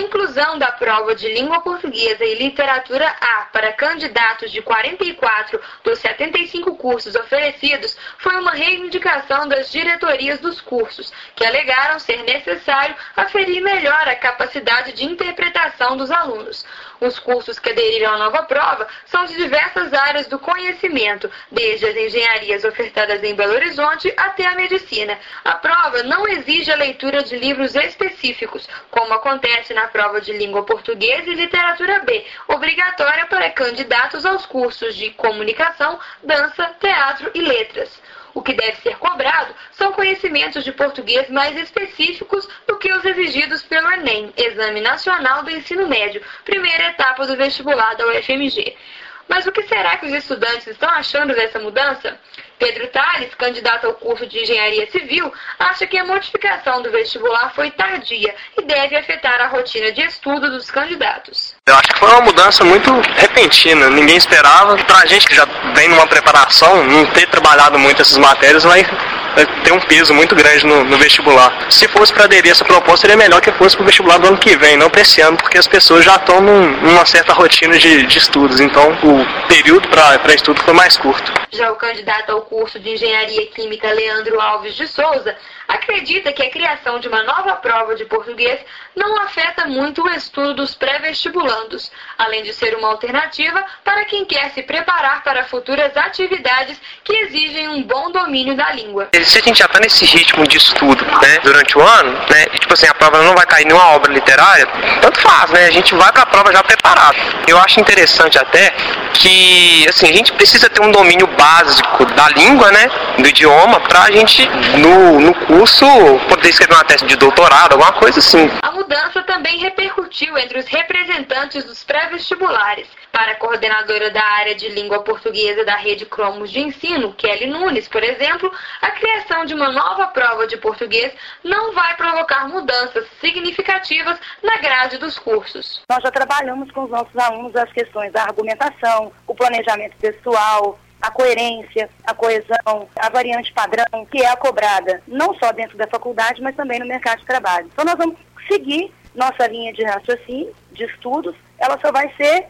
inclusão da prova de língua portuguesa e literatura A para candidatos de 44 dos 75 cursos oferecidos foi uma reivindicação das diretorias dos cursos, que alegaram ser necessário aferir melhor a capacidade de interpretação dos alunos. Os cursos que aderiram à nova prova são de diversas áreas do conhecimento, desde as engenharias ofertadas em Belo Horizonte até a medicina. A prova não exige a leitura de livros específicos, como acontece na prova de língua portuguesa e literatura B, obrigatória para candidatos aos cursos de comunicação, dança, teatro e letras. O que deve ser cobrado são conhecimentos de português mais específicos do que os exigidos pelo Enem, Exame Nacional do Ensino Médio, primeira etapa do vestibular da UFMG. Mas o que será que os estudantes estão achando dessa mudança? Pedro Tales, candidato ao curso de Engenharia Civil, acha que a modificação do vestibular foi tardia e deve afetar a rotina de estudo dos candidatos. Eu acho que foi uma mudança muito repentina, ninguém esperava. Pra gente que já vem numa preparação, não ter trabalhado muito essas matérias vai ter um peso muito grande no vestibular. Se fosse para aderir essa proposta, seria melhor que fosse para o vestibular do ano que vem, não para esse ano, porque as pessoas já estão numa certa rotina de estudos, então o período para estudo foi mais curto. Já o candidato ao curso de Engenharia Química, Leandro Alves de Souza, acredita que a criação de uma nova prova de português não afeta muito o estudo dos pré-vestibulandos, além de ser uma alternativa para quem quer se preparar para futuras atividades que exigem um bom domínio da língua. Se a gente já está nesse ritmo de estudo, né, durante o ano, né, e, tipo assim, a prova não vai cair em nenhuma obra literária, tanto faz, né, a gente vai para a prova já preparado. Eu acho interessante até que, assim, a gente precisa ter um domínio básico da língua, né, do idioma, para a gente, no curso, poder escrever uma tese de doutorado, alguma coisa assim. A mudança também repercutiu entre os representantes dos pré-vestibulares. Para a coordenadora da área de língua portuguesa da Rede Cromos de Ensino, Kelly Nunes, por exemplo, a criação de uma nova prova de português não vai provocar mudanças significativas na grade dos cursos. Nós já trabalhamos com os nossos alunos as questões da argumentação, o planejamento textual, a coerência, a coesão, a variante padrão, que é a cobrada não só dentro da faculdade, mas também no mercado de trabalho. Então nós vamos seguir nossa linha de raciocínio, de estudos, ela só vai ser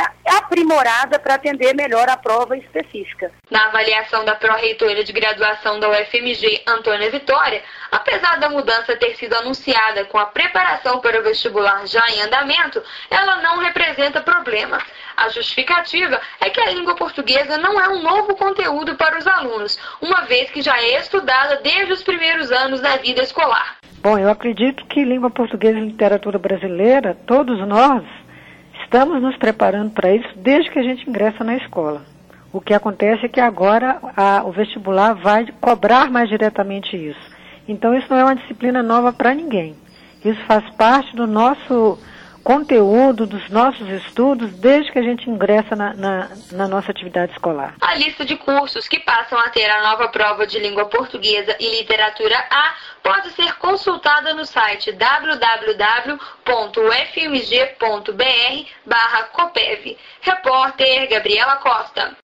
aprimorada para atender melhor a prova específica. Na avaliação da pró-reitora de graduação da UFMG, Antônia Vitória, apesar da mudança ter sido anunciada com a preparação para o vestibular já em andamento, ela não representa problema. A justificativa é que a língua portuguesa não é um novo conteúdo para os alunos, uma vez que já é estudada desde os primeiros anos da vida escolar. Bom, eu acredito que língua portuguesa e literatura brasileira, todos nós, estamos nos preparando para isso desde que a gente ingressa na escola. O que acontece é que agora o vestibular vai cobrar mais diretamente isso. Então isso não é uma disciplina nova para ninguém. Isso faz parte do nosso conteúdo, dos nossos estudos, desde que a gente ingressa na nossa atividade escolar. A lista de cursos que passam a ter a nova prova de língua portuguesa e literatura A pode ser consultada no site www.ufmg.br/copev. Repórter Gabriela Costa.